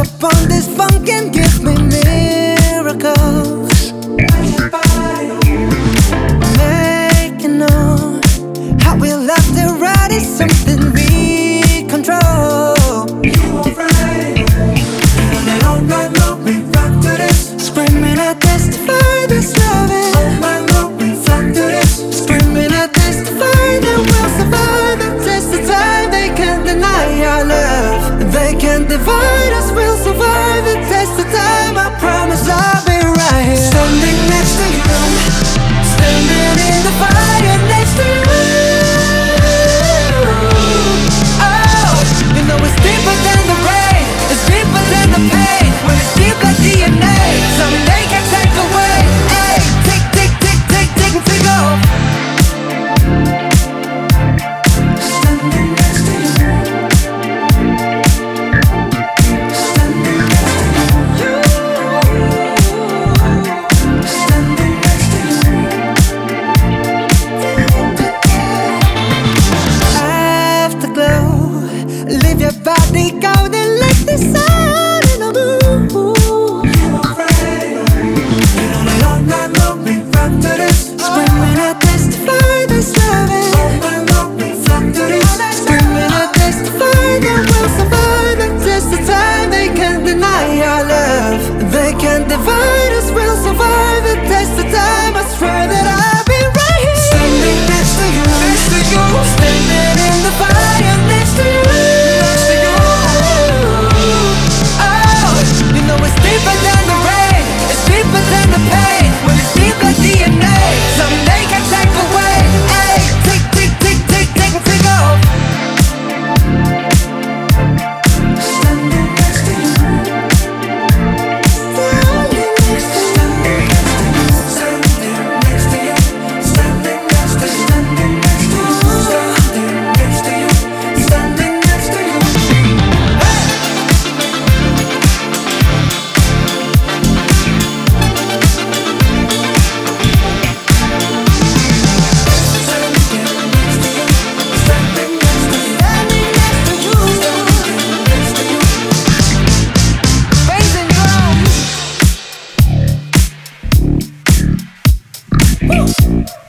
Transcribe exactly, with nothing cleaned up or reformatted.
up on this funk and give me miracles. Make you know how we love to ride is something we control. You alright? And all night long we rock to this, screaming I testify this loving. All night long we rock to this, screaming I testify that we'll survive the test of time. They can't deny our love, they can't divide us. We'll survive the test of time. I promise I'll be right here, standing next to you, standing in the fire next to you. Oh, you know it's deeper than the rain, it's deeper than the pain. When it's deep like D N A, something they can't take away. Hey, tick, tick, tick, tick, tick, and tick off. Standing next to you, standing next to you, standing next to you. Afterglow, leave your body golden like the sun in the moon. You alright? You know that all night long we rock to this, screaming I testify this loving. All night long we rock to this, screaming I testify that we'll survive the test of time. They can't deny our love, they can't divide us. We'll survive the test of time. I swear that I'll be right here, standing next to you, next to you, standing in the fire next to you, next to you. Oh, you know it's deeper than the rain, it's deeper than the pain. When it's deep like D N A, something they can't take away. Hey, tick, tick, tick, tick, tick, and tick off. Standing next to you, standing next to you, standing next to you, standing next to you, standing next to you, standing next to you, standing next to you. Bass and drums. Woo.